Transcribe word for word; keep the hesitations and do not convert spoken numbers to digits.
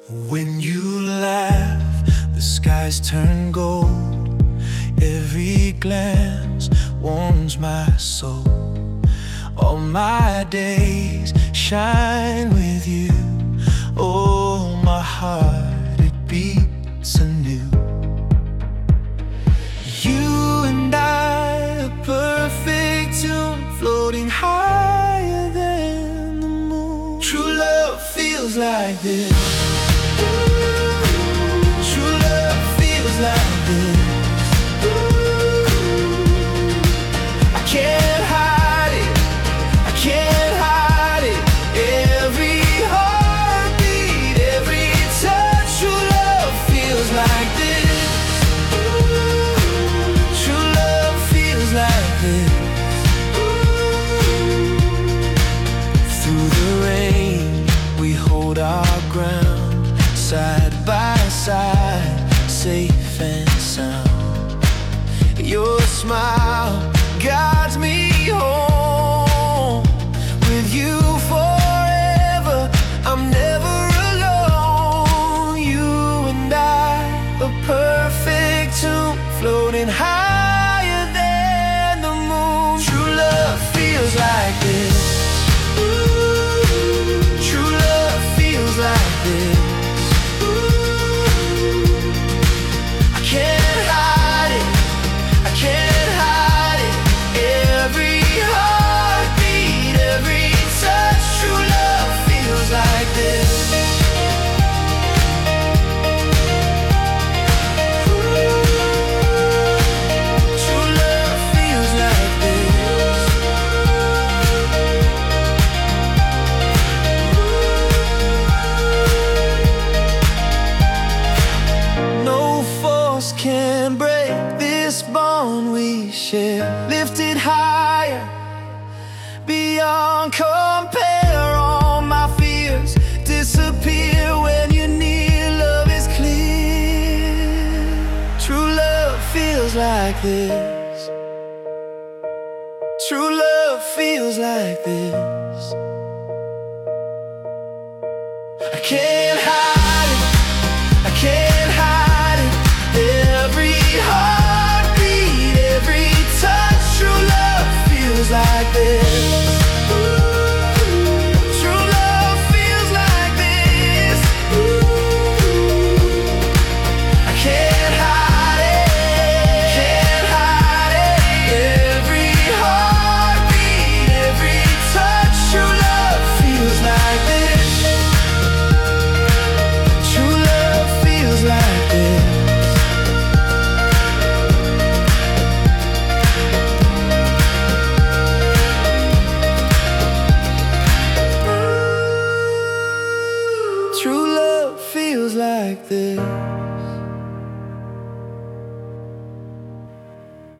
When you laugh, the skies turn gold. Every glance warms my soul. All my days shine with you. Oh, my heart, it beats anew. You and I, a perfect tune, floating higher than the moon. True love feels like this. True love feels like this. I can't hide it, I can't hide it. Every heartbeat, every touch, true love feels like this. True love feels like this. Through the rain, we hold our ground, side by side, safe and sound. Your smile guides me home. With you forever, I'm never alone. You and I, a perfect tune, floating higher than the moon. True love feels like this. True love feels like this. Can break this bond we share, lifted higher, beyond compare. All my fears disappear when you're near. Love is clear. True love feels like this. True love feels like this. I can't hide it, I can't hide it. Every heartbeat, every touch, true love feels like this. True love feels like this. I can't hide it, can't hide it. Every heartbeat, every touch, true love feels like this. True love feels like this. True love feels like this.